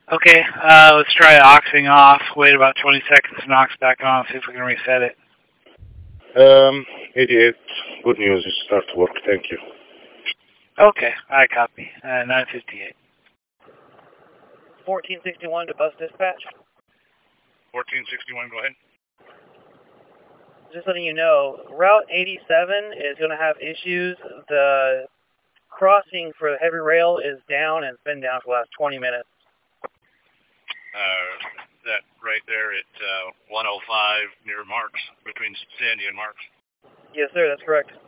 Okay, let's try oxing off. Wait about 20 seconds and ox back on. See if we can reset it. 88. Good news. It start to work. Thank you. Okay, I copy. 958. 1461 to bus dispatch. 1461, go ahead. Just letting you know, Route 87 is going to have issues. The crossing for the heavy rail is down and it's been down for the last 20 minutes. That right there at 105 near Marks, between Sandy and Marks. Yes, sir, that's correct.